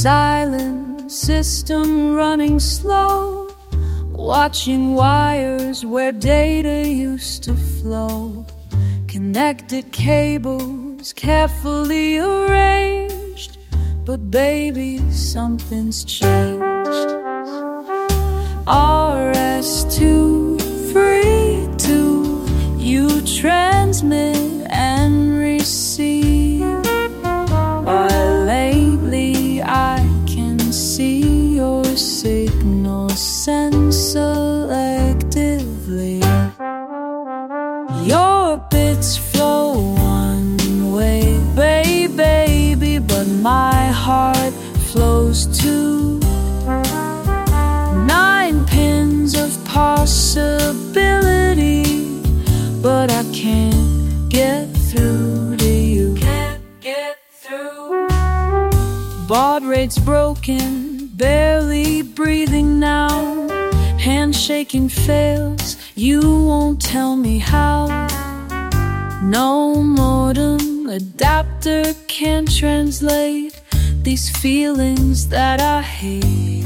silent system running slow, watching wires where data used to flow. Connected cables carefully arranged, but baby, something's changed. RS-232, you transmit and receive, while lately I can see your signal sent selectively. Your bits flow one way, baby, but my heart flows too. 9 pins of possibility, but I can't get through to you. Can't get through. Baud rate's broken, barely breathing now. Handshaking fails, you won't tell me how. No modem adapter can translate these feelings that I hate.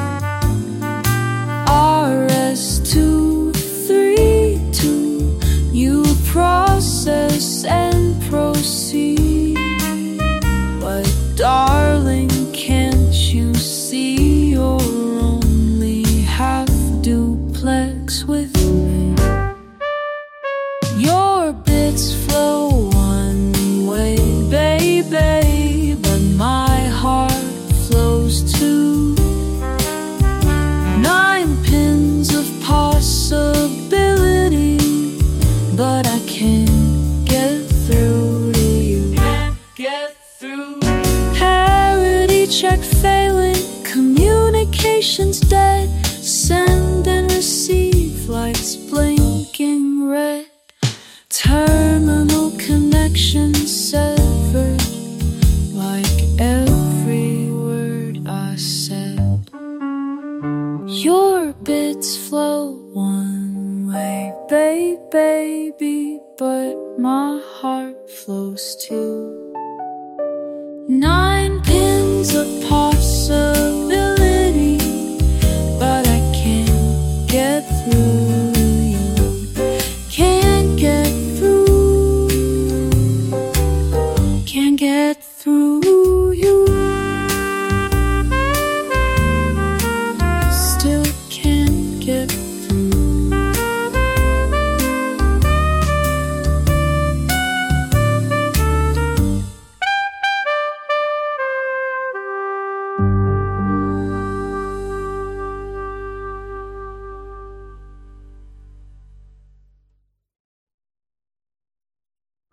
RS-232, you process and proceed, but darling, can't you see you're only half duplex with me? Your bits flow one way, baby, but my heart flows too. 9 pins of possibility, but I can't get through to you. Can't get through. Parity check failing, communications dead. Send and receive, lights blinking red. Terminal connection severed, like every word I said. Your bits flow one way, baby, but my heart flows too.